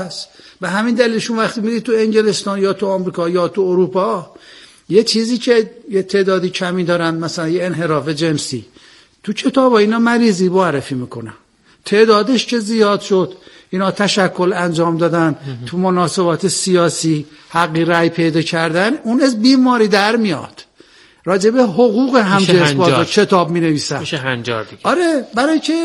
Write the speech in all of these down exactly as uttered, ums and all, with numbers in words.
به همین دلیلشون وقتی میری تو انگلستان یا تو آمریکا یا تو اروپا، یه چیزی که یه تعدادی کمی دارن، مثلا یه انحراف جنسی، تو کتابا اینا مریضی معرفی میکنن. تعدادش که زیاد شد، اینا تشکل انجام دادن، تو مناسبات سیاسی حقی رأی پیدا کردن، اون از بیماری در میاد. راجب حقوق همجنس‌بازا کتاب می‌نویسن، میشه هنجار دیگه. آره، برای که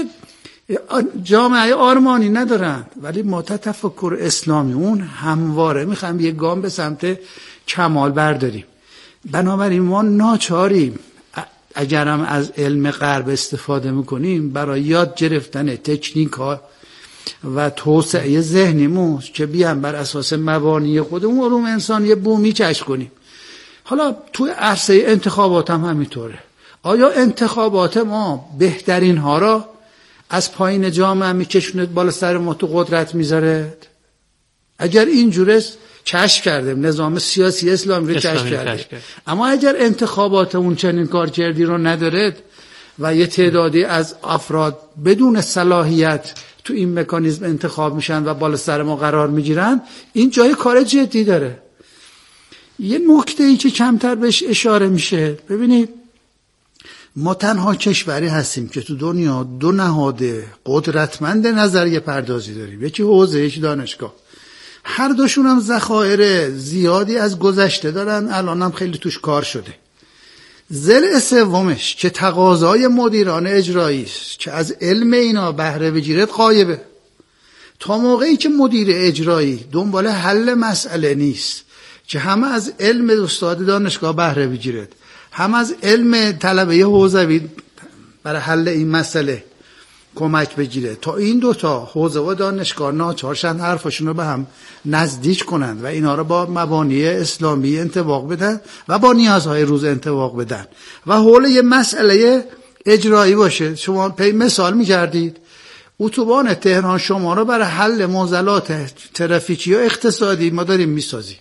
جامعه آرمانی ندارن، ولی ما تفکر اسلامی اون همواره میخوایم یه گام به سمت کمال برداریم. بنابراین ما ناچاریم اگرم از علم غرب استفاده میکنیم برای یاد گرفتن تکنیک ها و توسعه ذهنیمون که بیان بر اساس مبانی خودمون علوم انسانی بومی کشف کنیم. حالا توی عرصه انتخابات هم همینطوره. آیا انتخابات ما بهترین ها را از پایین جامعه میکشوند بالا سر ما تو قدرت میذارد؟ اگر اینجوره کشف کردیم، نظام سیاسی اسلامی رو کشف کردیم. اما اگر انتخابات اون چنین کارکردی رو ندارد و یه تعدادی از افراد بدون صلاحیت تو این مکانیزم انتخاب میشن و بالا سر ما قرار میگیرن، این جای کار جدی داره. یه نکته ای که کمتر بهش اشاره میشه، ببینید ما تنها کشوری هستیم که تو دنیا دو نهاد قدرتمند نظریه پردازی داریم، یکی حوزه، یکی دانشگاه. هر دوشون هم ذخایر زیادی از گذشته دارن، الان هم خیلی توش کار شده. ضلع سومش که تقاضای مدیران اجرایی است که از علم اینا بهره بگیرد غایبه. تا موقعی که مدیر اجرایی دنبال حل مسئله نیست که همه از علم استاد دانشگاه بهره بگیرد، هم از علم طلبه حوزوی برای حل این مسئله کمک بگیره، تا این دوتا حوزه و دانشگاه ناچارشن حرفاشون رو به هم نزدیک کنند و اینا رو با مبانی اسلامی انطباق بدن و با نیازهای روز انطباق بدن و حول یه مسئله اجرایی باشه. شما پی مثال می‌کردید اتوبان تهران شما رو برای حل معضلات ترافیکی و اقتصادی ما داریم میسازیم،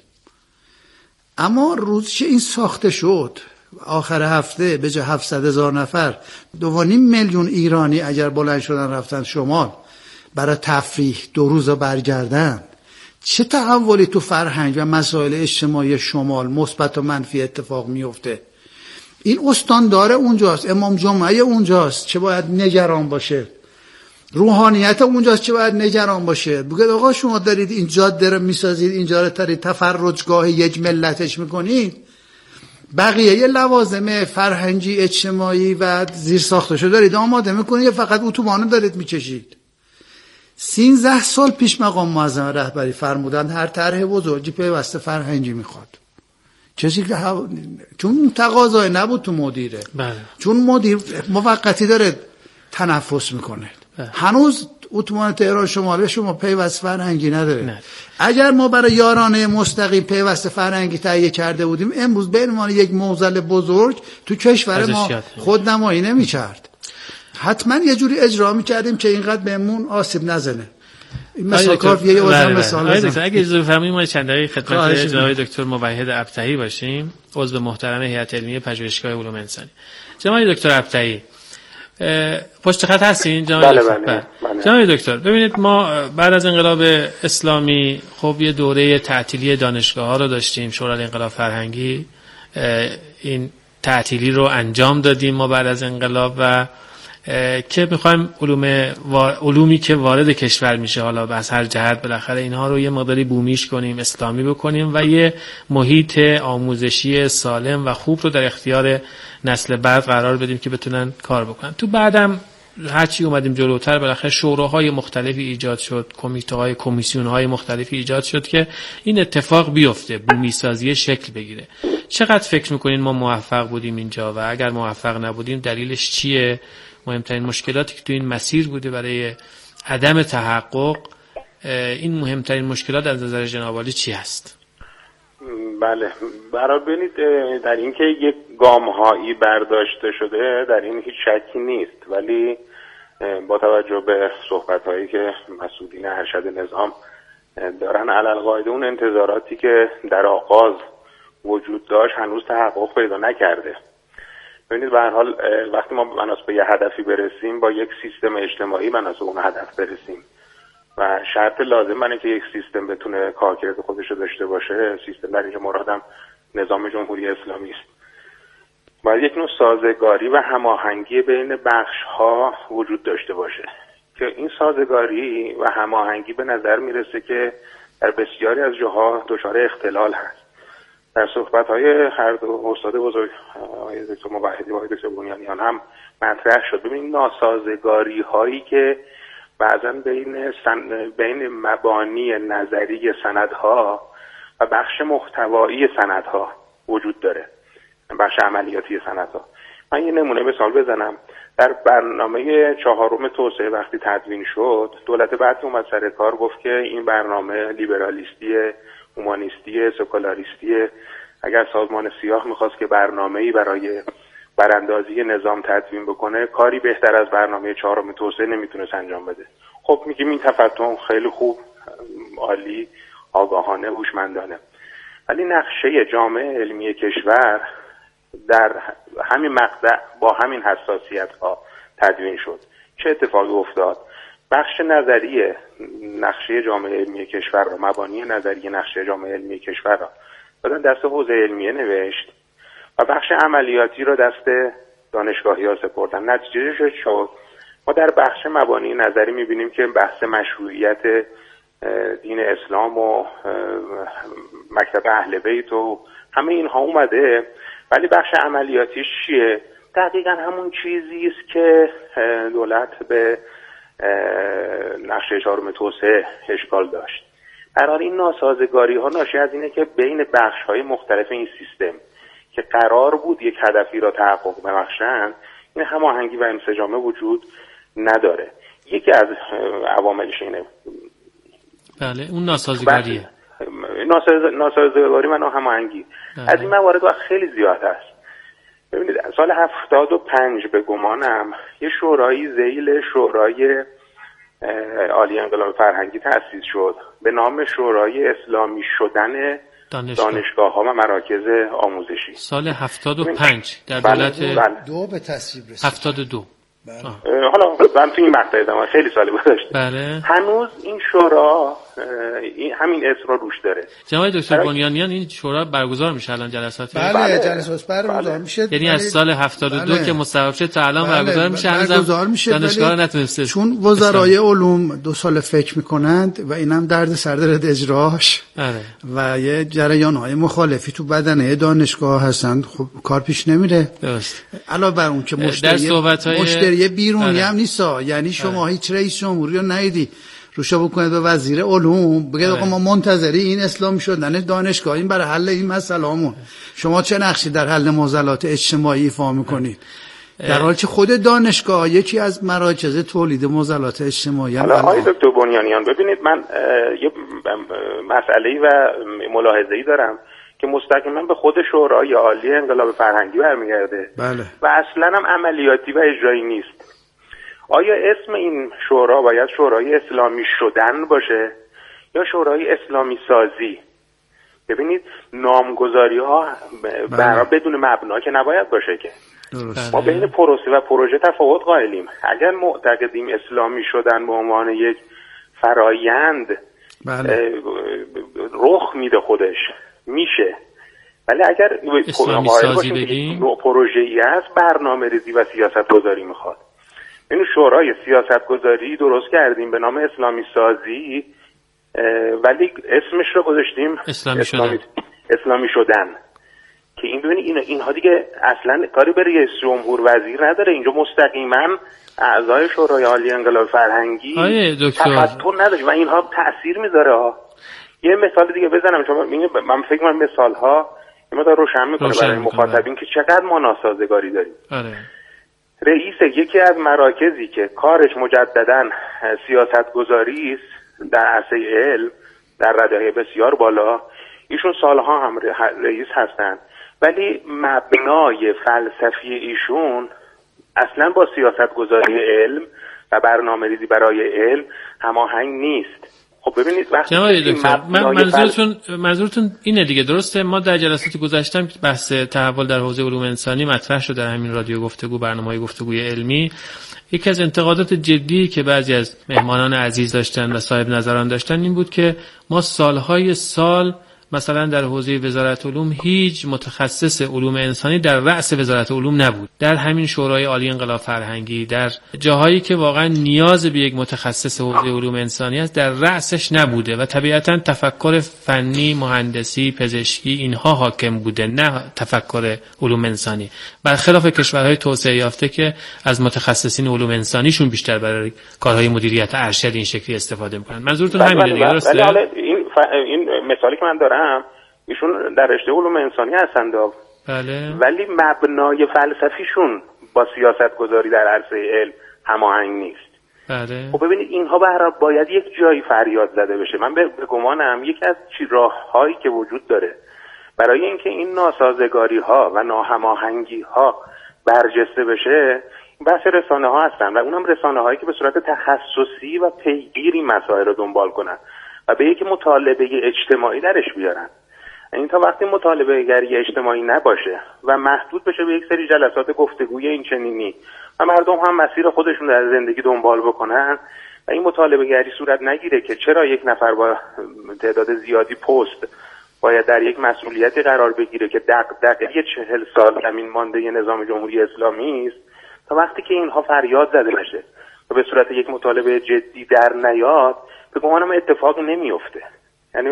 اما روز که این ساخته شد آخر هفته به جای هفتصد هزار نفر دو و نیم میلیون ایرانی اگر بلند شدن رفتن شمال برای تفریح دو روز برگردن، چه تحولی تو فرهنگ و مسائل اجتماعی شمال مثبت و منفی اتفاق میفته؟ این استاندار اونجاست، امام جمعه اونجاست چه باید نگران باشه، روحانیت اونجاست چه باید نگران باشه. بگید آقا شما دارید این جاده رو میسازید، اینجا رو تری تفرجگاه یک ملتش میکنید، بقیه یه لوازم فرهنگی اجتماعی و زیر ساختشو دارید آماده میکنید یا فقط اتوبانو دارید میکشید؟ سینزده سال پیش مقام معظم رهبری فرمودن هر طرح بزرگی پیوسته فرهنگی میخواد. کسی که ها... چون تقاضای نبود تو مدیره، بله. چون مدیر موقتی داره تنفس میکنه، بله. هنوز اتوبان تهران شمال شما پیوست فرهنگی نداره. نه. اگر ما برای یارانه مستقیم پیوست فرهنگی تهیه کرده بودیم امروز به عنوان یک معضل بزرگ تو کشور ما خودنمایی نمی‌کرد. حتما یه جوری اجرا می‌کردیم که اینقدر بهمون آسیب نزنه. این مثلا کافیه یه واسه مثال بزنم. اگه اجازه بفرمایید ما چند دقیقه خدمت جناب دکتر موحد ابطحی باشیم، عضو محترم هیئت علمی پژوهشگاه علوم انسانی. جناب دکتر ابطحی پشت خط هستین جناب بله دکتر؟ بله. بله. جناب دکتر ببینید ما بعد از انقلاب اسلامی خب یه دوره تعطیلی دانشگاه ها رو داشتیم، شورای انقلاب فرهنگی این تعطیلی رو انجام دادیم ما بعد از انقلاب و که میخوایم علوم و... علومی که وارد کشور میشه حالا از هر جهت بالاخره اینها رو یه مقداری بومیش کنیم، اسلامی بکنیم و یه محیط آموزشی سالم و خوب رو در اختیار نسل بعد قرار بدیم که بتونن کار بکنن. تو بعدم هرچی اومدیم جلوتر بالاخره شوراهای مختلفی ایجاد شد، کمیته‌های کمیسیون‌های مختلفی ایجاد شد که این اتفاق بیفته، بومی سازی شکل بگیره. چقدر فکر میکنین ما موفق بودیم اینجا و اگر موفق نبودیم دلیلش چیه؟ مهمترین مشکلاتی که تو این مسیر بوده برای عدم تحقق، این مهمترین مشکلات از نظر جناب عالی چی هست؟ بله، برای ببینید در اینکه یک گام‌هایی برداشته شده در این هیچ شکی نیست، ولی با توجه به صحبت‌هایی که مسئولین ارشد نظام دارن علالقاعده اون انتظاراتی که در آغاز وجود داشت هنوز تحقق پیدا نکرده. ببینید به هر حال وقتی ما مناسب به یه هدفی برسیم با یک سیستم اجتماعی مناسب اون هدف برسیم و شرط لازم برای اینکه یک سیستم بتونه کارکرد خودش رو داشته باشه، سیستم در اینجا مرادم نظام جمهوری اسلامی است، باید یک نوع سازگاری و هماهنگی بین بخش‌ها وجود داشته باشه که این سازگاری و هماهنگی به نظر میرسه که در بسیاری از جاها دچار اختلال هست. در صحبت‌های هر دو استاد بزرگ آقای دکتر موحدی و آقای دکتر بنیانیان هم مطرح شد. ببینید ناسازگاری‌هایی که بعضا بین سن... بین مبانی نظری سندها و بخش محتوایی سندها وجود داره، بخش عملیاتی سندها. من یه نمونه مثال بزنم. در برنامه چهارم توسعه وقتی تدوین شد، دولت بعد اومد سر کار گفت که این برنامه لیبرالیستی، هومانیستی، سکولاریستی. اگر سازمان سیاه میخواست که برنامه‌ای برای براندازی نظام تدوین بکنه، کاری بهتر از برنامه چهارم توسعه نمیتونست انجام بده. خب میگیم این تفتن خیلی خوب، عالی، آگاهانه، هوشمندانه، ولی نقشه جامعه علمی کشور در همین مقطع با همین حساسیت ها تدوین شد. چه اتفاقی افتاد؟ بخش نظری نقشه جامعه علمی کشور را، مبانی نظری نقشه جامعه علمی کشور را دادن دست حوزه علمیه نوشت و بخش عملیاتی را دست دانشگاهی ها سپردن. نتیجه شد ما در بخش مبانی نظری میبینیم که بحث مشروعیت دین اسلام و مکتب اهل بیت و همه اینها اومده، ولی بخش عملیاتیش چیه؟ دقیقا همون چیزی است که دولت به نقشه چهارم توسعه اشکال داشت. قرار این ناسازگاری ها ناشی از اینه که بین بخش های مختلف این سیستم که قرار بود یک هدفی را تحقق ببخشن، این هماهنگی و انسجام وجود نداره. یکی از عواملش اینه. بله، اون ناسازگاریه. ناساز... ناسازگاری و ناهماهنگی از این موارد خیلی زیاد است. ببینید سال هفتاد و پنج به گمانم یه شورایی ذیل شورای عالی انقلاب فرهنگی تأسیس شد به نام شورای اسلامی شدن دانشگاه, دانشگاه ها و مراکز آموزشی. سال هفتاد و پنج در دولت بله. دو به تصویب رسید. هفتاد و دو. بله. حالا من تو این مقطع دارم خیلی سالی گذشته. بله. هنوز این شورا این همین اسم رو روش داره. جناب دکتر بنیانیان این شورا برگزار میشه الان جلسات؟ بله, بله. جلسات برگزار میشه. یعنی از سال هفتاد و دو بله. که مصوب شد تا الان بله. برگزار میشه. برگزار میشه. دانشگاه نتونسته. چون وزرای علوم دو سال فکر میکنند و اینم درد سر داره اجراش. بله. و یه جریان‌های مخالفی تو بدنه دانشگاه هستن، خب کار پیش نمیره. درست. علاوه بر اون که مشتری های... مشتری بیرونی بله. هم نیستا، یعنی شما بله. هیچ رئیس جمهوری رو ندیدی روشا بکنید به وزیر علوم بگید آقا ما منتظری این اسلامی شدن دانشگاه این برای حل این مسئله همون، شما چه نقشی در حل معضلات اجتماعی ایفا میکنید؟ در حالی که خود دانشگاه یکی از مراکز تولید معضلات اجتماعی. حالا آقای دکتر بنیانیان ببینید من یه مسئله‌ای و ملاحظه‌ای دارم که مستقیما به خود شورای عالی انقلاب فرهنگی برمیگرده. بله. و اصلا هم عملیاتی و اجرایی نیست. آیا اسم این شورا باید شورای اسلامی شدن باشه یا شورای اسلامی سازی؟ ببینید نامگذاری ها برای بدون مبنا که نباید باشه که درست. ما بین پروسه و پروژه تفاوت قائلیم. اگر معتقدیم اسلامی شدن به عنوان یک فرایند بله. رخ میده خودش میشه، ولی اگر اسلامی سازی بگیم پروژه‌ای است برنامه ریزی و سیاست گذاری میخواد. این شورای سیاست گذاری درست کردیم به نام اسلامی سازی ولی اسمش رو گذاشتیم اسلامی, اسلامی شدن اسلامی شدن که این ببینید این اینها دیگه اصلا کاری به رئیس جمهور وزیر نداره. اینجا مستقیما اعضای شورای عالی انقلاب فرهنگی تفتون نداره و اینها تأثیر میذاره ها. یه مثال دیگه بزنم شما من فکر کنم مثال ها این مقدار روشن میکنه برای مخاطبین که چقدر ما ناسازگاری داریم. آره. رئیس یکی از مراکزی که کارش مجددا سیاست گذاری است در عرصه علم در رده‌های بسیار بالا، ایشون سالها هم رئیس هستند ولی مبنای فلسفی ایشون اصلا با سیاست گذاری علم و برنامه ریزی برای علم هماهنگ نیست. خب ببینید وقتی جناب دکتر من منظورتون منظورتون اینه دیگه، درسته؟ ما در جلسات گذشتم که بحث تحول در حوزه علوم انسانی مطرح شد در همین رادیو گفتگو، برنامه‌های گفتگوی علمی. یکی از انتقادات جدی که بعضی از مهمانان عزیز داشتن و صاحب نظران داشتن این بود که ما سالهای سال مثلا در حوزه وزارت علوم هیچ متخصص علوم انسانی در رأس وزارت علوم نبود. در همین شورای عالی انقلاب فرهنگی، در جاهایی که واقعا نیاز به یک متخصص حوزه علوم انسانی است، در رأسش نبوده و طبیعتا تفکر فنی، مهندسی، پزشکی اینها حاکم بوده، نه تفکر علوم انسانی، برخلاف کشورهای توسعه یافته که از متخصصین علوم انسانیشون بیشتر برای کارهای مدیریت ارشد این شکلی استفاده میکنن. منظورتون همینه دیگه، درسته؟ این ف... این مثالی که من دارم ایشون در رشته علوم انسانی هستند، بله، ولی مبنای فلسفیشون با سیاست گذاری در عرصه علم هماهنگ نیست. بله. خب ببینید اینها برای باید یک جایی فریاد زده بشه. من به گمانم یکی از راههایی که وجود داره برای اینکه این ناسازگاری ها و ناهماهنگی ها برجسته بشه، بحث رسانه ها هستن و اونم رسانه هایی که به صورت تخصصی و پیگیری مسائل رو دنبال کنن و به یک مطالبه اجتماعی درش بیارن. این تا وقتی مطالبه گری اجتماعی نباشه و محدود بشه به یک سری جلسات گفتگوی این چنینی و مردم هم مسیر خودشون در زندگی دنبال بکنن و این مطالبه گری صورت نگیره که چرا یک نفر با تعداد زیادی پست باید در یک مسئولیتی قرار بگیره که دغدغه چهل سال زمین مانده نظام جمهوری اسلامی است، تا وقتی که اینها فریاد زده بشه و به صورت یک مطالبه جدی در نیاد، به گمانم اتفاقی نمیفته. یعنی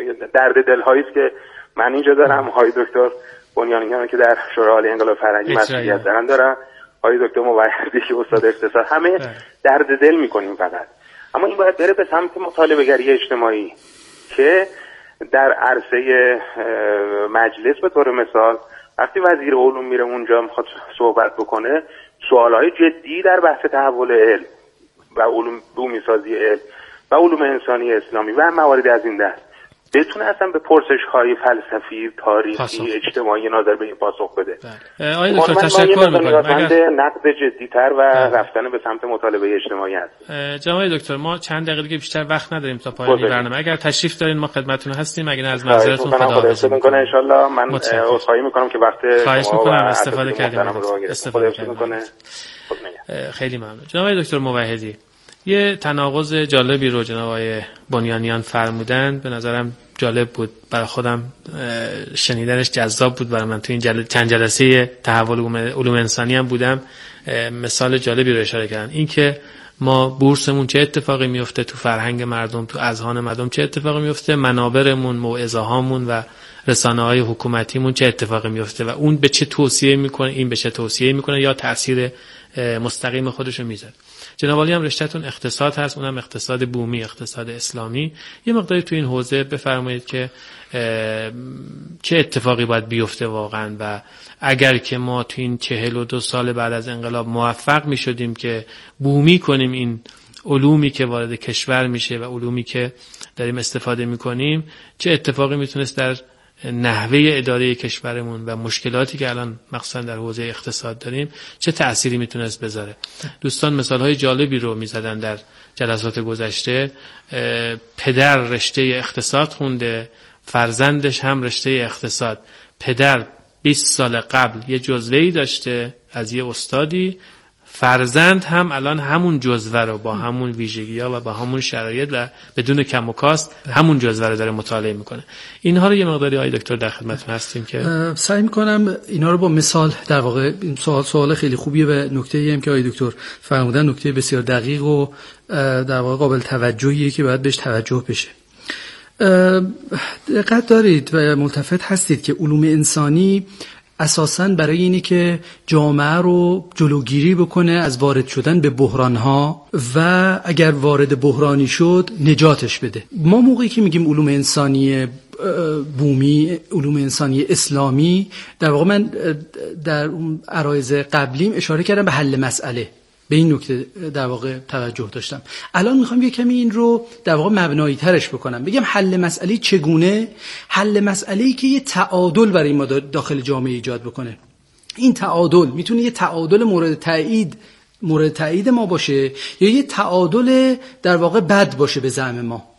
درد دل‌هایی است که من اینجا دارم، های دکتر بنیانیان که در شورای عالی انقلاب فرهنگی مسئولیت دارن دارن، های دکتر موحدی که استاد اقتصاد، همه درد دل میکنیم فقط. اما این باید بره به سمت مطالبه گری اجتماعی که در عرصه مجلس به طور مثال وقتی وزیر علوم میره اونجا میخواد صحبت بکنه، سوالهای جدی در بحث تحول علم و علوم بومی سازی علم و علوم انسانی اسلامی و موارد از این دست بتونه اصلا به پرسش‌های فلسفی، تاریخی، پاسخ. اجتماعی نظر به این پاسخ بده. بله. آقای دکتر تشکر می‌کنم. اگر نقد جدی‌تر و بله. رفتن به سمت مطالبه اجتماعی هست. جناب دکتر ما چند دقیقه دیگه بیشتر وقت نداریم تا پایان برنامه. اگر تشریف دارین ما خدمتتون هستیم. اگه از معذرتون خداحافظی می‌کنم ان شاءالله. من عذرخواهی می‌کنم که وقت خواهش می‌کنم استفاده کردیم. استفاده کردیم. خیلی ممنون. جناب دکتر موحدی، یه تناقض جالبی رو جناب آقای بنیانیان فرمودن، به نظرم جالب بود، برای خودم شنیدنش جذاب بود برای من. تو این جل... چند جلسه تحول علوم انسانی هم بودم، مثال جالبی رو اشاره کردن، این که ما بورسمون چه اتفاقی میفته تو فرهنگ مردم، تو اذهان مردم چه اتفاقی میفته، منابرمون، موعظه هامون و رسانه‌های حکومتیمون چه اتفاقی میفته و اون به چه توصیه میکنه، این به چه توصیه میکنه یا تاثیر مستقیم خودشو میذاره. جناب عالی هم رشته‌تون اقتصاد هست، اونم اقتصاد بومی، اقتصاد اسلامی. یه مقداری تو این حوزه بفرمایید که چه اتفاقی باید بیفته واقعا و اگر که ما تو این چهل و دو سال بعد از انقلاب موفق می شدیم که بومی کنیم این علومی که وارد کشور میشه و علومی که داریم استفاده می کنیم، چه اتفاقی میتونست در نحوه اداره کشورمون و مشکلاتی که الان مخصوصا در حوزه اقتصاد داریم چه تأثیری میتونست بذاره. دوستان مثالهای جالبی رو میزدن در جلسات گذشته. پدر رشته اقتصاد خونده، فرزندش هم رشته اقتصاد. پدر بیست سال قبل یه جزوه‌ای داشته از یه استادی، فرزند هم الان همون جزوه رو با همون ویژگی‌ها و با همون شرایط و بدون کم و کاست همون جزوه رو داره مطالعه میکنه. اینها رو یه مقداری آقای دکتر در خدمتتون هستیم که سعی میکنم اینا رو با مثال، در واقع این سوال سوال خیلی خوبیه و نکته‌ای هم که آقای دکتر فرمودن نکته بسیار دقیق و در واقع قابل توجهیه که باید بهش توجه بشه. دقت دارید و ملتفت هستید که علوم انسانی اساساً برای اینی که جامعه رو جلوگیری بکنه از وارد شدن به بحران‌ها و اگر وارد بحرانی شد نجاتش بده. ما موقعی که میگیم علوم انسانی بومی، علوم انسانی اسلامی، در واقع من در اون عرایض قبلیم اشاره کردم به حل مسئله، به این نکته در واقع توجه داشتم. الان میخوام یه کمی این رو در واقع مبنایی ترش بکنم، بگم حل مسئله چگونه؟ حل مسئله‌ای که یه تعادل برای ما داخل جامعه ایجاد بکنه. این تعادل میتونه یه تعادل مورد تایید مورد تایید ما باشه یا یه تعادل در واقع بد باشه به زعم ما.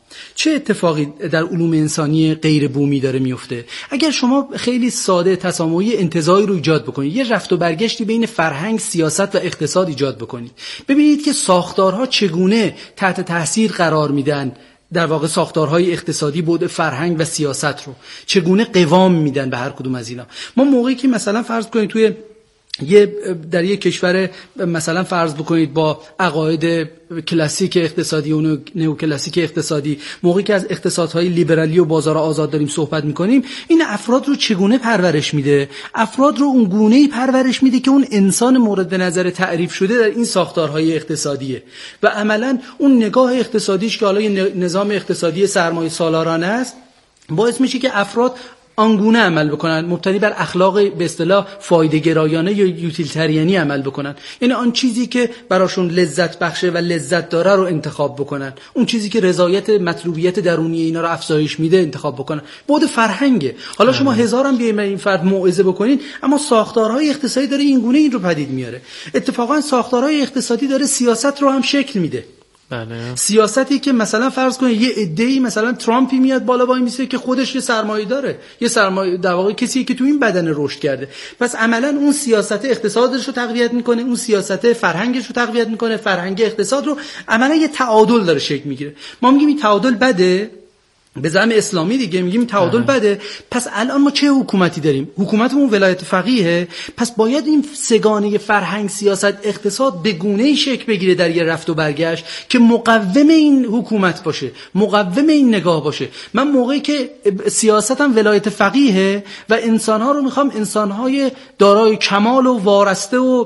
چه اتفاقی در علوم انسانی غیر بومی داره میفته؟ اگر شما خیلی ساده تسامحی انتزاعی رو ایجاد بکنید، یه رفت و برگشتی بین فرهنگ، سیاست و اقتصاد ایجاد بکنید، ببینید که ساختارها چگونه تحت تاثیر قرار میدن، در واقع ساختارهای اقتصادی بود فرهنگ و سیاست رو چگونه قوام میدن به هر کدوم از اینا. ما موقعی که مثلا فرض کنید توی یه در یک کشور مثلا فرض بکنید با عقاید کلاسیک اقتصادی و نئوکلاسیک اقتصادی، موقعی که از اقتصادهای لیبرالی و بازار آزاد داریم صحبت میکنیم، این افراد رو چگونه پرورش میده؟ افراد رو اون گونه‌ای پرورش میده که اون انسان مورد نظر تعریف شده در این ساختارهای اقتصادیه و عملاً اون نگاه اقتصادیش که حالا نظام اقتصادی سرمایه سالارانه است باعث میشه که افراد آنگونه عمل بکنن، مبتنی بر اخلاق به اصطلاح فایده گرایانه یا یوتیلیتریانی عمل بکنن، یعنی آن چیزی که براشون لذت بخشه و لذت داره رو انتخاب بکنن، اون چیزی که رضایت مطلوبیت درونی اینا رو افزایش میده انتخاب بکنن. بود فرهنگه. حالا شما هزارم بیایم این فرد موعظه بکنین، اما ساختارهای اقتصادی داره این گونه این رو پدید میاره. اتفاقا ساختارهای اقتصادی داره سیاست رو هم شکل میده. بله. سیاستی که مثلا فرض کنید یه عده‌ای مثلا ترامپی میاد بالا وای میسه که خودش یه سرمایه داره، یه سرمایه در واقع کسی که تو این بدن رشد کرده، پس عملا اون سیاست اقتصادش رو تقویت میکنه، اون سیاست فرهنگش رو تقویت میکنه، فرهنگ اقتصاد رو عملا یه تعادل داره شکل میگیره. ما میگیم این تعادل بده به زعم اسلامی دیگه، میگیم تعادل بده. پس الان ما چه حکومتی داریم؟ حکومتمون ولایت فقیهه. پس باید این سگانه فرهنگ، سیاست، اقتصاد به گونه‌ای شکل بگیره در یه رفت و برگشت که مقوم این حکومت باشه، مقوم این نگاه باشه. من موقعی که سیاستم ولایت فقیهه و انسان‌ها رو میخوام انسان‌های دارای کمال و وارسته و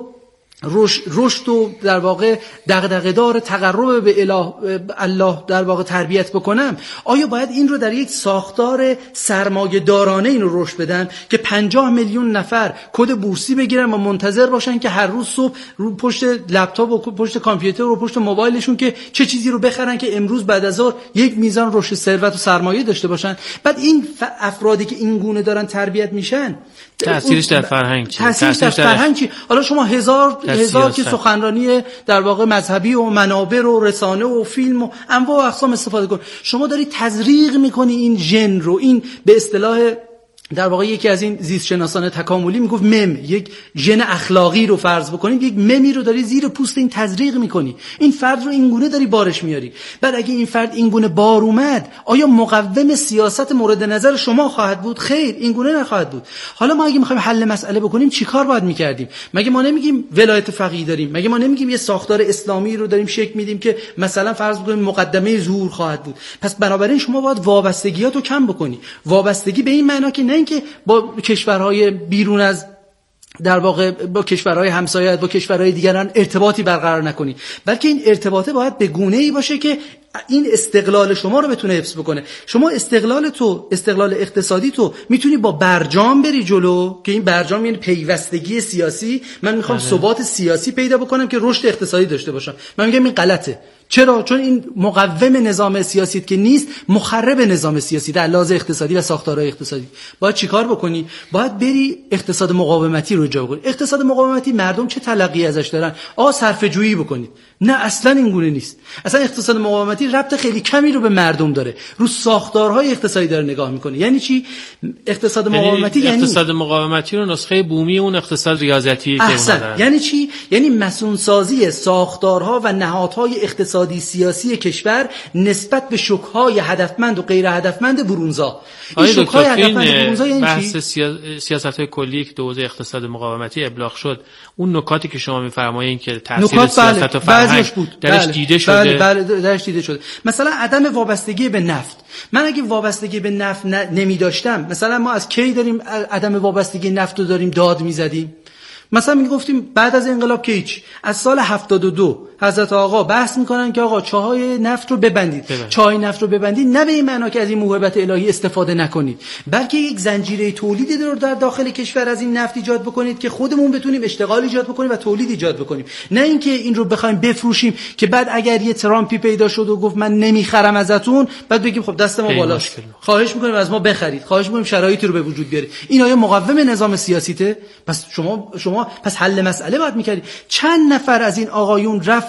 رشد و در واقع دغدغه‌دار تقرب به اله الله در واقع تربیت بکنم، آیا باید این رو در یک ساختار سرمایه دارانه این رو رشد بدم که پنجاه میلیون نفر کد بورسی بگیرن و منتظر باشن که هر روز صبح رو پشت لپتاپ و پشت کامپیوتر و پشت موبایلشون که چه چیزی رو بخرن که امروز بعد از ظهر یک میزان رشد ثروت و سرمایه داشته باشن؟ بعد این افرادی که این گونه دارن تربیت میشن تأثیرش در فرهنگ چی؟ تأثیرش در فرهنگ چی؟ حالا شما هزار هزار که سخنرانی در واقع مذهبی و منابر و رسانه و فیلم و انواع و اقسام استفاده کن، شما داری تزریق میکنی این ژن رو. این به اصطلاح در واقع یکی از این زیست شناسان تکاملی میگفت مم، یک ژن اخلاقی رو فرض بکنید، یک ممی رو داری زیر پوست این تزریق میکنی، این فرد رو این گونه داری بارش میاری. بعد اگه این فرد این گونه بار اومد، آیا مقوم سیاست مورد نظر شما خواهد بود؟ خیر، این گونه نخواهد بود. حالا ما اگه میخوایم حل مسئله بکنیم چیکار باید میکردیم؟ مگه ما نمیگیم ولایت فقیه داریم؟ مگه ما نمیگیم یه ساختار اسلامی رو داریم شکل میدیم که مثلا فرض بکنیم مقدمه ظهور خواهد بود؟ پس بنابراین شما باید وابستگیاتو کم بکنی. وابستگی به این معنا که نه که با کشورهای بیرون از در واقع با کشورهای همسایه با کشورهای دیگران ارتباطی برقرار نکنی، بلکه این ارتباطه باید به گونه‌ای باشه که این استقلال شما رو بتونه حفظ بکنه. شما استقلال تو، استقلال اقتصادی تو میتونی با برجام بری جلو، که این برجام یعنی پیوستگی سیاسی. من میخوام ثبات سیاسی پیدا بکنم که رشد اقتصادی داشته باشم. من میگم این غلطه. چرا؟ چون این مقوم نظام سیاسی که نیست، مخرب نظام سیاسی در لحاظ اقتصادی و ساختارهای اقتصادی. باید چیکار بکنی؟ باید بری اقتصاد مقاومتی رو جا کنی. اقتصاد مقاومتی مردم چه تلقی ازش دارن؟ آ صرفه جویی بکنید. نه، اصلا این گونه نیست. اصلا اقتصاد مقاومتی ربط خیلی کمی رو به مردم داره، رو ساختارهای اقتصادی داره نگاه میکنه. یعنی چی اقتصاد مقاومتی؟ یعنی اقتصاد مقاومتی رو نسخه بومی اون اقتصاد ریاضتی که اونها دارن. یعنی چی؟ یعنی مسئول‌سازی ساختارها و نهادهای اقتصادی سیاسی کشور نسبت به شوک‌های هدفمند و غیر هدفمند برونزا. این شوک‌های هدفمند برونزا یعنی بحث سیاست‌های کلی که دوزه اقتصاد مقاومتی ابلاغ شد، اون نکاتی که شما می‌فرمایید که تاثیر سیاست و فرهنگ بود درش بله. دیده شده. بله بله درش دیده شده. مثلا عدم وابستگی به نفت. من اگه وابستگی به نفت ن... نمی داشتم، مثلا ما از کی داریم عدم وابستگی نفت رو داریم داد میزدیم؟ مثلا میگفتیم بعد از انقلاب که هیچ، از سال هفتاد و دو حضرت آقا بحث میکنن که آقا چاهای نفت رو ببندید. ببند. چای نفت رو ببندید، نه به این معنا که از این موهبت الهی استفاده نکنید، بلکه یک زنجیره تولیدی رو در داخل کشور از این نفت ایجاد بکنید که خودمون بتونیم اشتغال ایجاد بکنیم و تولید ایجاد بکنیم، نه اینکه این رو بخوایم بفروشیم که بعد اگر یه ترامپی پیدا شد و گفت من نمیخرم ازتون، بعد بگیم خب دست ما بالاست، خواهش میکنیم از ما بخرید، خواهش میکنیم شرایطی رو به وجود بیارید. این آیا مقوم نظام سیاسیته؟ پس شما شما پس حل مسئله باید میکردید. چند نفر از این آقایون رفت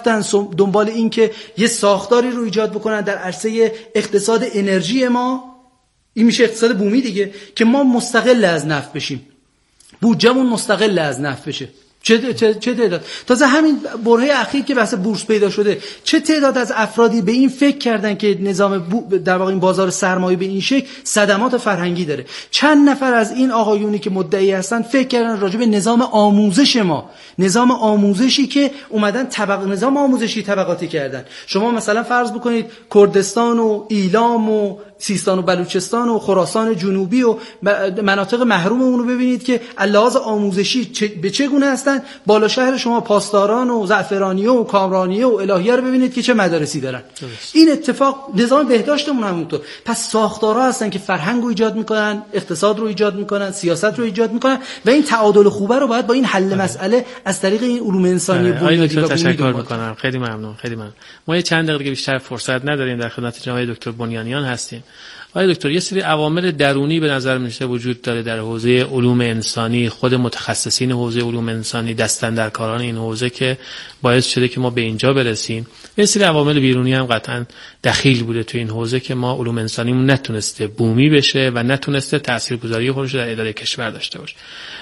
رفتن دنبال این که یه ساختاری رو ایجاد بکنن در عرصه اقتصاد انرژی ما، این میشه اقتصاد بومی دیگه، که ما مستقل از نفت بشیم، بودجه‌مون مستقل از نفت بشه. چه چه چه تعداد، تازه همین برهه اخیر که بحث بورس پیدا شده، چه تعداد از افرادی به این فکر کردن که نظام بو... در واقع این بازار سرمایه به این شکل صدمات فرهنگی داره. چند نفر از این آقایونی که مدعی هستن فکر کردن راجع به نظام آموزش ما، نظام آموزشی که اومدن طبق نظام آموزشی طبقاتی کردن. شما مثلا فرض بکنید کردستان و ایلام و سیستان و بلوچستان و خراسان جنوبی و مناطق محروم اون رو ببینید که لحاظ آموزشی چه به چه گونه هستن. بالا شهر شما پاسداران و زعفرانیه و کامرانیه و الهیه رو ببینید که چه مدارسی دارن. درست. این اتفاق نظام بهداشتمون همونطور. پس ساختارها هستن که فرهنگ رو ایجاد میکنن، اقتصاد رو ایجاد میکنن، سیاست رو ایجاد میکنن و این تعادل خوبه رو باید با این حل مسئله از طریق این علوم انسانی بنیادی و تشکر میکنم. خیلی ممنون، خیلی ممنون. ما یه چند دقیقه بیشتر فرصت نداریم، در خدمت جناب دکتر بنیانیان هستیم. آقای دکتر، یه سری عوامل درونی به نظر میشه وجود داره در حوزه علوم انسانی، خود متخصصین حوزه علوم انسانی، دستاندرکاران این حوزه که باعث شده که ما به اینجا برسیم. یه سری عوامل بیرونی هم قطعا دخیل بوده تو این حوزه که ما علوم انسانیمون نتونسته بومی بشه و نتونسته تاثیرگذاری خودش در اداره کشور داشته باشه.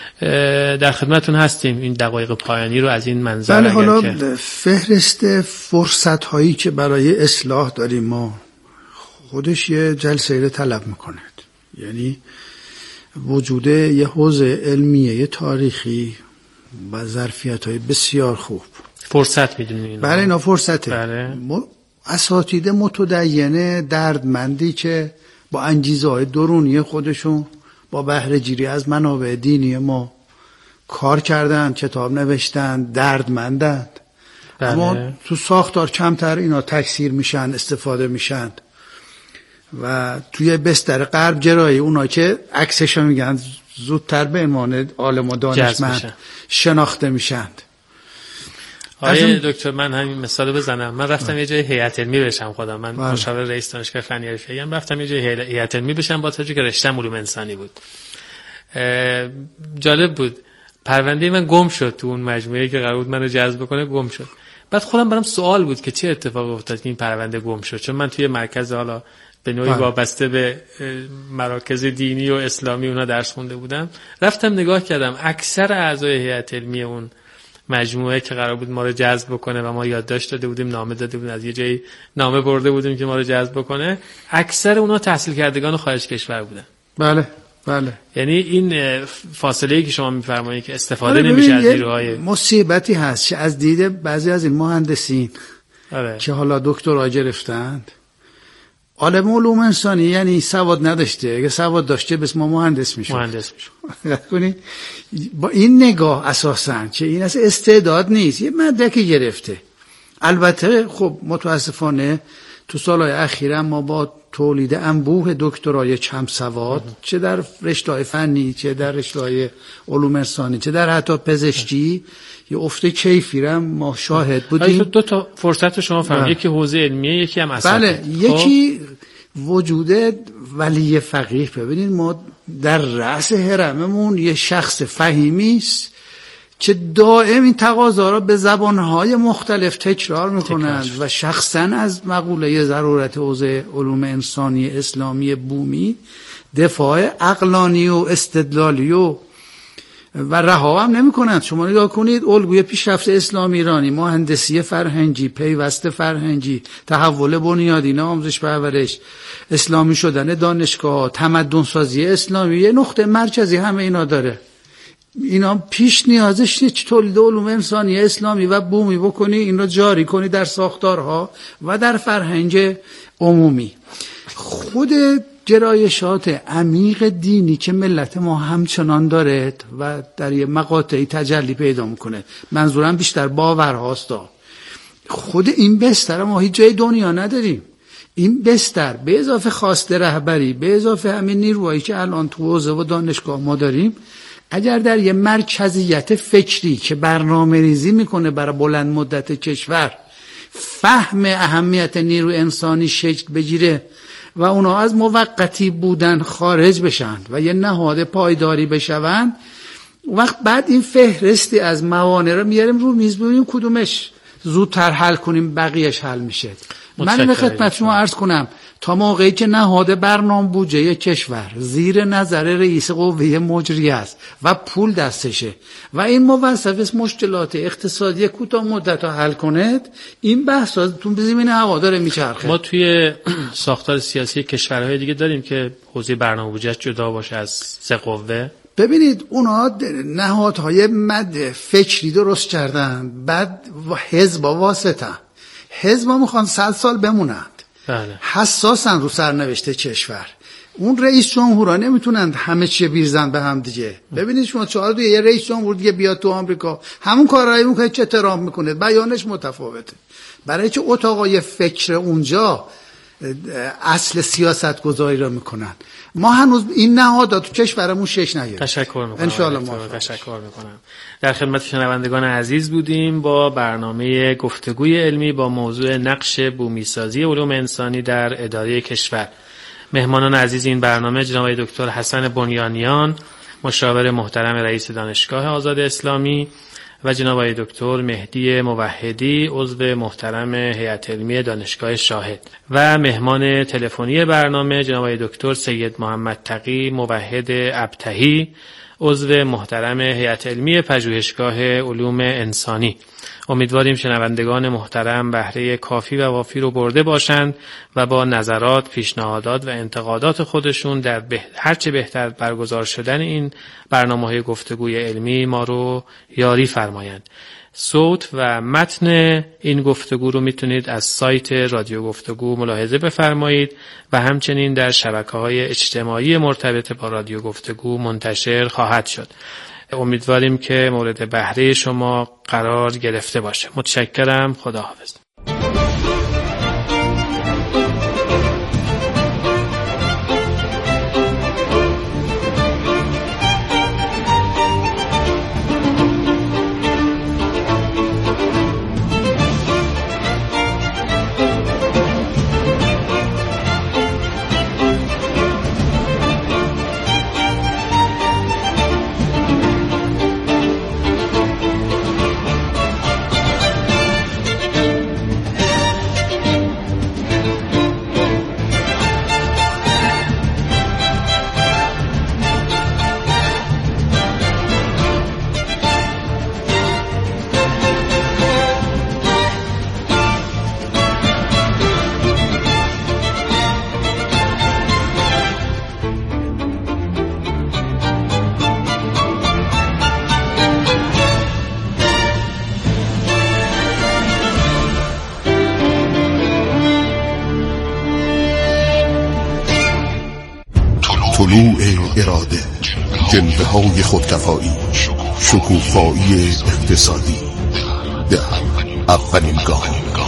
در خدمتتون هستیم این دقایق پایانی رو از این منظر. بله، حالا که فهرست فرصت هایی که برای اصلاح داریم ما خودش یه جلسه رو طلب میکنه. یعنی وجود یه حوزه علمیه، یه تاریخی و ظرفیت‌های بسیار خوب. فرصت میدونین؟ بله، اینا فرصته. بله. اساتید متدین دردمندی که با انگیزه‌های درونی خودشون با بهره جیری از منابع دینی ما کار کردن، کتاب نوشتن، دردمندند. بله. اما تو ساختار کمتر اینا تکثیر میشن، استفاده میشن و توی بستر غرب جرایی اونا که عکسشو میگن زودتر به عنوان عالم و دانشمند شناخته میشند. آقای دکتر، من همین مثال بزنم. من رفتم یه جای هیئت علمی بشم خودم. من مشاور رئیس دانشگاه فنی حرفه‌ای ام. رفتم یه جای هیئت علمی بشم با توجه که رشته‌م علوم انسانی بود. جالب بود. پرونده من گم شد تو اون مجموعه‌ای که قرار بود منو جذب کنه، گم شد. بعد خودم برام سوال بود که چه اتفاقی افتاد که این پرونده گم شد، چون من توی مرکز حالا به نوعی وابسته به مراکز دینی و اسلامی اونا درس خونده بودم. رفتم نگاه کردم اکثر اعضای هیئت علمی اون مجموعه که قرار بود ما رو جذب بکنه و ما یادداشت داده بودیم، نامه داده بودیم، از یه جایی نامه برده بودیم که ما رو جذب بکنه، اکثر اونا تحصیل کردگان خارج کشور بودن. بله بله. یعنی این فاصله‌ای که شما می‌فرمایید که استفاده نمیشه از نیروهای، مصیبتی هست که از دید بعضی از این مهندسین آره. که حالا دکترا گرفتند، عالم علوم انسانی یعنی سواد نداشته، اگه سواد داشته بس ما مهندس میشد. مهندس میشد. با این نگاه اساساً که این اصلا استعداد نیست، یه مدرکی گرفته. البته خب متاسفانه تو سالهای اخیره ما با تولید انبوه دکترای کم سواد چه در رشته‌های فنی، چه در رشته‌های علوم انسانی، چه در حتی پزشکی یه افت کیفی را ما شاهد بودیم. دو تا فرصت شما فهمید، یکی حوزه علمیه، یکی هم اساتید. بله، یکی وجود ولی فقیه. ببینید ما در رأس حرممون یه شخص فهیمی است که دائم این تقاضا را به زبانهای مختلف تکرار میکنند و شخصا از مقوله ضرورت حوزه علوم انسانی اسلامی بومی دفاع عقلانی و استدلالی و و رها هم نمی کنند. شما نگاه کنید الگوی پیشرفت اسلام ایرانی، مهندسی فرهنگی، پیوست فرهنگی، تحول بنیادین آموزش پرورش، اسلامی شدن دانشگاه، تمدن سازی اسلامی، یه نقطه مرکزی همه اینا داره. اینا پیش نیازش نیست تولید علوم انسانی اسلامی و بومی بکنی، این رو جاری کنی در ساختارها و در فرهنگ عمومی. خود گرایشات عمیق دینی که ملت ما همچنان داره و در یه مقاطعی تجلی پیدا میکنه، منظورم بیشتر باورهاست. خود این بستر ما هیچ جای دنیا نداریم. این بستر به اضافه خواسته رهبری، به اضافه همین نیروهایی که الان تو حوزه و دانشگاه ما داریم، اگر در یه مرکزیت فکری که برنامه ریزی میکنه برای بلند مدت کشور فهم اهمیت نیرو انسانی شکل بگیره و اونا از موقتی بودن خارج بشن و یه نهاد پایداری بشون، وقت بعد این فهرستی از موانع رو میاریم رو میز ببینیم کدومش زودتر حل کنیم بقیهش حل میشه. من به خدمت شما عرض کنم تا موقعی که نهاد برنامه بودجه کشور زیر نظر رئیس قوه مجریه است و پول دستشه و این موظف مشکلات اقتصادی کوتاه مدت رو حل کنه، این بحثا تو زمین هوا داره میچرخه. ما توی ساختار سیاسی کشورهای دیگه داریم که حوزه برنامه بودجه جدا باشه از سه قوه. ببینید اونا نهادهای مد فکری درست کردن، بعد حزب واسطه حزب میخوان صد سال بمونند. بله. حساسن رو سرنوشت کشور. اون رئیس جمهورا نمیتونن همه چی بیرزن به هم دیگه. ببینید شما چهار دو یه رئیس جمهور دیگه بیاد تو آمریکا همون کارایی میکنه که احترام میکنه، بیانش متفاوته. برای که اتاقای فکر اونجا اصل سیاست گذاری را میکنن. ما هنوز این نهادات تو کشورمون شش نگرفت. تشکر میکنم. ان شاء الله ما تشکر میکنم. در خدمت شنوندگان عزیز بودیم با برنامه گفتگوی علمی با موضوع نقش بومیسازی علوم انسانی در اداره کشور. مهمانان عزیز این برنامه جناب دکتر حسن بنیانیان، مشاور محترم رئیس دانشگاه آزاد اسلامی، و جناب دکتر مهدی موحدی، عضو محترم هیئت علمی دانشگاه شاهد، و مهمان تلفنی برنامه جناب دکتر سید محمد تقی موحد ابتهی، عضو محترم هیئت علمی پژوهشگاه علوم انسانی. امیدواریم شنوندگان محترم بهره کافی و وافی رو برده باشند و با نظرات، پیشنهادات و انتقادات خودشون در به... هرچه بهتر برگزار شدن این برنامه‌های گفتگوی علمی ما رو یاری فرمایند. صوت و متن این گفتگو رو میتونید از سایت رادیو گفتگو ملاحظه بفرمایید و همچنین در شبکه‌های اجتماعی مرتبط با رادیو گفتگو منتشر خواهد شد. امیدواریم که مورد بهره شما قرار گرفته باشه. متشکرم. خداحافظ. طلوع اراده، جنبه های خودکفایی، شکوفایی اقتصادی، در اولین گام.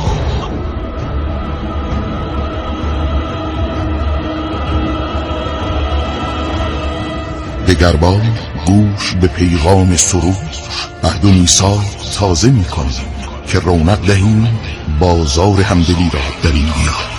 دگربار گوش به پیغام سرود، عهد و میثاق تازه می کنیم که رونق دهیم بازار همدلی را در این دیار.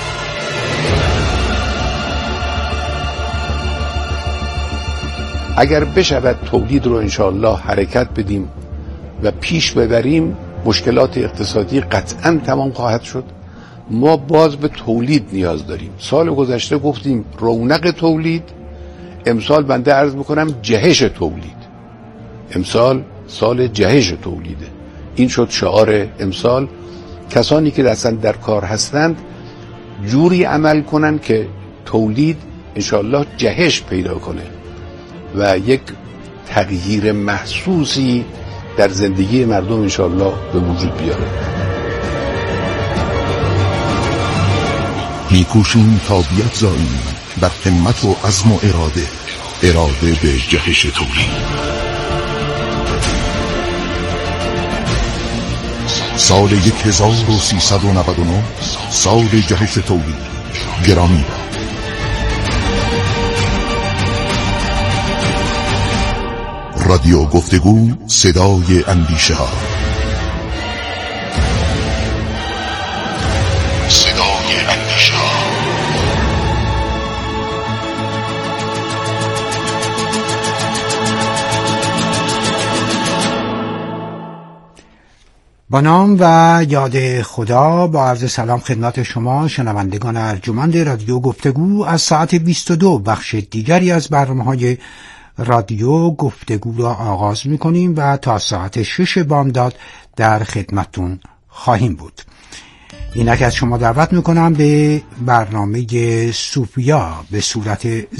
اگر بشود تولید رو انشاءالله حرکت بدیم و پیش ببریم، مشکلات اقتصادی قطعاً تمام خواهد شد. ما باز به تولید نیاز داریم. سال گذشته گفتیم رونق تولید، امسال بنده عرض میکنم جهش تولید. امسال سال جهش تولیده. این شد شعار امسال. کسانی که اصلا در کار هستند جوری عمل کنن که تولید انشاءالله جهش پیدا کنه و یک تغییر محسوسی در زندگی مردم انشاءالله به وجود بیاره. میکوشیم تا بیفزاییم بر همت و عزم و اراده، اراده به جهش تولید. سال یک هزار و سیصد و نود و نه سال جهش تولید. گرامی رادیو گفتگو، صدای اندیشه ها. صدای اندیشه ها. با نام و یاد خدا با عرض سلام خدمت شما شنوندگان ارجمند رادیو گفتگو از ساعت بیست و دو بخش دیگری از برنامه‌های رادیو گفتگو را آغاز می‌کنیم و تا ساعت شش بامداد در خدمتتون خواهیم بود. اینک از شما دعوت می‌کنم به برنامه صوفیا به صورت